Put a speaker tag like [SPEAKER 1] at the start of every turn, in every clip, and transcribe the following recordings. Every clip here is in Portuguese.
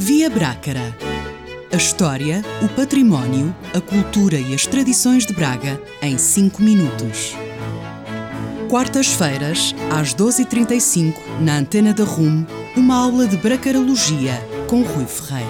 [SPEAKER 1] Via Brácara. A história, o património, a cultura e as tradições de Braga em 5 minutos. Quartas-feiras, às 12h35, na Antena da RUM, uma aula de bracarologia com Rui Ferreira.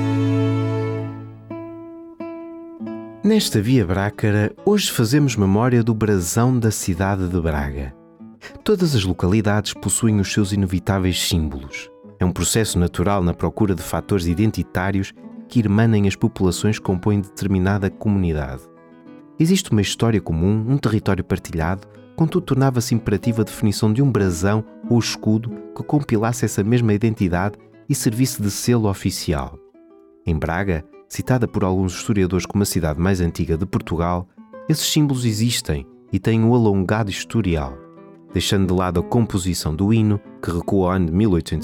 [SPEAKER 2] Nesta Via Brácara, hoje fazemos memória do brasão da cidade de Braga. Todas as localidades possuem os seus inevitáveis símbolos. É um processo natural na procura de fatores identitários que irmanem as populações que compõem determinada comunidade. Existe uma história comum, um território partilhado, contudo tornava-se imperativa a definição de um brasão ou escudo que compilasse essa mesma identidade e servisse de selo oficial. Em Braga, citada por alguns historiadores como a cidade mais antiga de Portugal, esses símbolos existem e têm um alongado historial. Deixando de lado a composição do hino, que recua ao ano de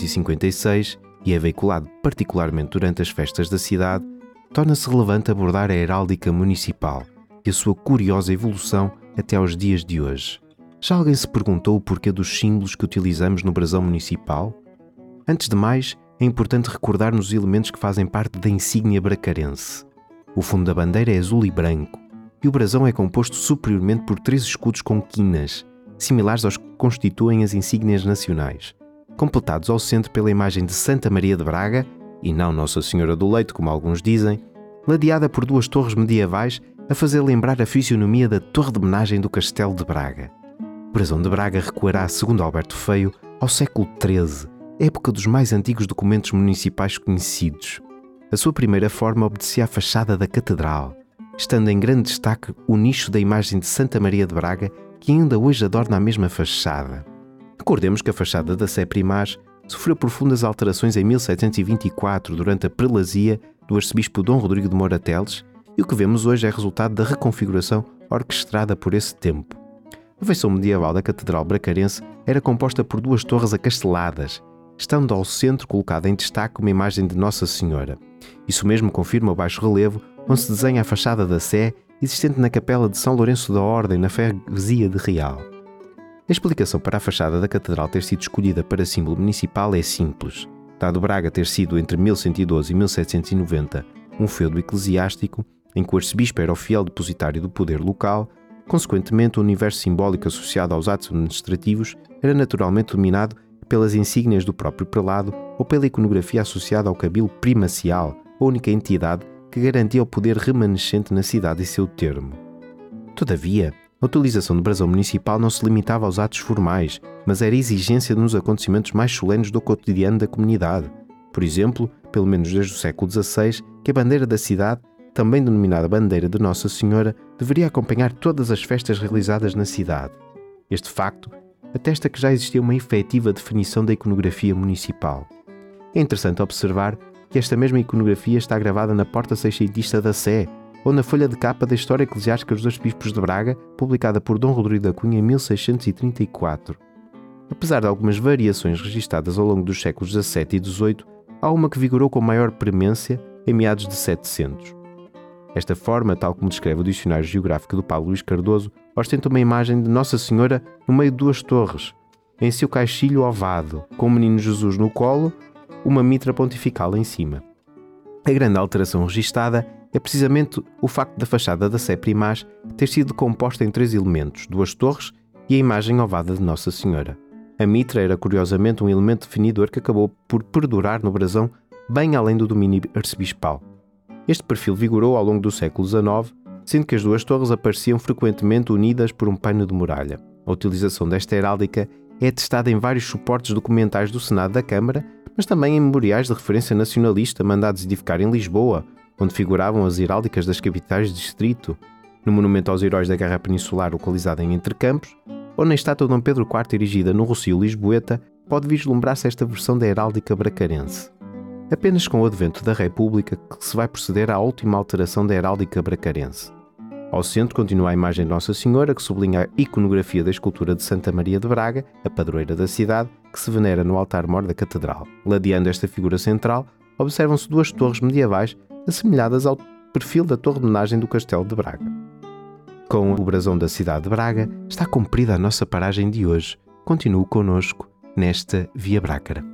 [SPEAKER 2] 1856 e é veiculado particularmente durante as festas da cidade, torna-se relevante abordar a heráldica municipal e a sua curiosa evolução até aos dias de hoje. Já alguém se perguntou o porquê dos símbolos que utilizamos no brasão municipal? Antes de mais, é importante recordar-nos os elementos que fazem parte da insígnia bracarense. O fundo da bandeira é azul e branco, e o brasão é composto superiormente por 3 escudos com quinas, similares aos que constituem as insígnias nacionais, completados ao centro pela imagem de Santa Maria de Braga, e não Nossa Senhora do Leite, como alguns dizem, ladeada por 2 torres medievais a fazer lembrar a fisionomia da torre de homenagem do Castelo de Braga. O brasão de Braga recuará, segundo Alberto Feio, ao século XIII, época dos mais antigos documentos municipais conhecidos. A sua primeira forma obedecia à fachada da catedral, estando em grande destaque o nicho da imagem de Santa Maria de Braga, que ainda hoje adorna a mesma fachada. Recordemos que a fachada da Sé Primaz sofreu profundas alterações em 1724 durante a prelazia do arcebispo Dom Rodrigo de Moura Teles, e o que vemos hoje é resultado da reconfiguração orquestrada por esse tempo. A feição medieval da Catedral Bracarense era composta por 2 torres acasteladas, estando ao centro colocada em destaque uma imagem de Nossa Senhora. Isso mesmo confirma o baixo relevo, onde se desenha a fachada da Sé, existente na capela de São Lourenço da Ordem, na freguesia de Real. A explicação para a fachada da catedral ter sido escolhida para símbolo municipal é simples. Dado Braga ter sido entre 1112 e 1790 um feudo eclesiástico, em que o arcebispo era o fiel depositário do poder local, consequentemente o universo simbólico associado aos atos administrativos era naturalmente dominado pelas insígnias do próprio prelado ou pela iconografia associada ao cabilo primacial, a única entidade que garantia o poder remanescente na cidade e seu termo. Todavia, a utilização do brasão municipal não se limitava aos atos formais, mas era exigência nos acontecimentos mais solenes do cotidiano da comunidade. Por exemplo, pelo menos desde o século XVI, que a bandeira da cidade, também denominada Bandeira de Nossa Senhora, deveria acompanhar todas as festas realizadas na cidade. Este facto atesta que já existia uma efetiva definição da iconografia municipal. É interessante observar que esta mesma iconografia está gravada na porta seiscentista da Sé, ou na folha de capa da História Eclesiástica dos Arcebispos de Braga, publicada por Dom Rodrigo da Cunha em 1634. Apesar de algumas variações registadas ao longo dos séculos XVII e XVIII, há uma que vigorou com maior premência em meados de 700. Esta forma, tal como descreve o Dicionário Geográfico do Paulo Luís Cardoso, ostenta uma imagem de Nossa Senhora no meio de 2 torres, em seu caixilho ovado, com o menino Jesus no colo, uma mitra pontifical em cima. A grande alteração registada é precisamente o facto da fachada da Sé Primaz ter sido composta em 3 elementos, 2 torres e a imagem ovada de Nossa Senhora. A mitra era curiosamente um elemento definidor que acabou por perdurar no brasão bem além do domínio arcebispal. Este perfil vigorou ao longo do século XIX, sendo que as 2 torres apareciam frequentemente unidas por um pano de muralha. A utilização desta heráldica é atestada em vários suportes documentais do Senado da Câmara, mas também em memoriais de referência nacionalista mandados edificar em Lisboa, onde figuravam as heráldicas das capitais de distrito, no Monumento aos Heróis da Guerra Peninsular localizado em Entrecampos, ou na estátua de Dom Pedro IV erigida no Rossio Lisboeta, pode vislumbrar-se esta versão da heráldica bracarense. Apenas com o advento da República que se vai proceder à última alteração da heráldica bracarense. Ao centro continua a imagem de Nossa Senhora, que sublinha a iconografia da escultura de Santa Maria de Braga, a padroeira da cidade, que se venera no altar-mor da catedral. Ladeando esta figura central, observam-se 2 torres medievais assemelhadas ao perfil da torre de homenagem do Castelo de Braga. Com o brasão da cidade de Braga, está cumprida a nossa paragem de hoje. Continue connosco nesta Via Brácara.